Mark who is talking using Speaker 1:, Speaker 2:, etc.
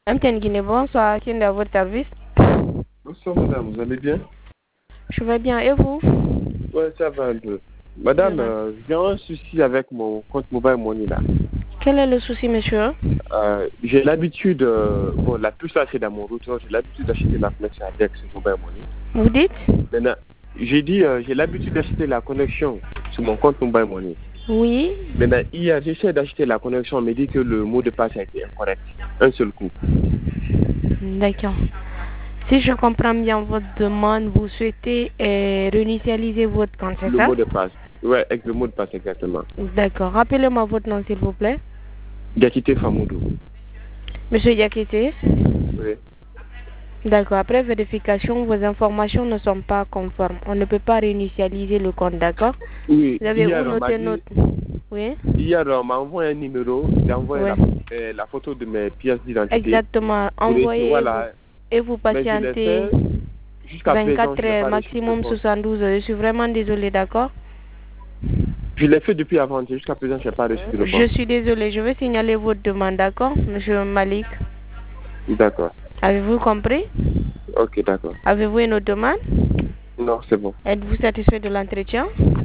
Speaker 1: MTN Guinée, bonsoir. Qui est à votre service?
Speaker 2: Bonsoir madame, vous allez bien?
Speaker 1: Je vais bien, et vous?
Speaker 2: Ouais, ça va un peu. Madame, j'ai un souci avec mon compte Mobile Money là.
Speaker 1: Quel est le souci, monsieur?
Speaker 2: J'ai l'habitude, bon, la plus ça c'est dans mon routeur, j'ai l'habitude d'acheter la connexion avec ce Mobile Money.
Speaker 1: Vous dites?
Speaker 2: Maintenant, j'ai dit, j'ai l'habitude d'acheter la connexion sur mon compte Mobile Money.
Speaker 1: Oui.
Speaker 2: Maintenant, hier, j'essaie d'acheter la connexion, on me dit que le mot de passe a été incorrect. Un seul coup.
Speaker 1: D'accord. Si je comprends bien votre demande, vous souhaitez réinitialiser votre compte, c'est ça?
Speaker 2: Le mot de passe. Ouais, avec le mot de passe exactement.
Speaker 1: D'accord. Rappelez-moi votre nom, s'il vous plaît.
Speaker 2: Diakité Famoudou.
Speaker 1: Monsieur Diakité?
Speaker 2: Oui.
Speaker 1: D'accord. Après vérification, vos informations ne sont pas conformes. On ne peut pas réinitialiser le compte, d'accord?
Speaker 2: Oui.
Speaker 1: Vous avez
Speaker 2: Hier,
Speaker 1: où noté notre... Oui.
Speaker 2: Hier, on m'a envoyé un numéro, j'ai envoyé la photo de mes pièces d'identité.
Speaker 1: Exactement. Envoyez
Speaker 2: voilà.
Speaker 1: et vous patientez 24 heures, maximum 72 heures. Je suis vraiment désolée, d'accord?
Speaker 2: Je l'ai fait depuis avant-hier, jusqu'à présent, je n'ai pas reçu de réponse.
Speaker 1: Je suis désolée, je vais signaler votre demande, d'accord, monsieur Malik?
Speaker 2: D'accord.
Speaker 1: Avez-vous compris?
Speaker 2: Ok, d'accord.
Speaker 1: Avez-vous une autre demande?
Speaker 2: Non, c'est bon.
Speaker 1: Êtes-vous satisfait de l'entretien?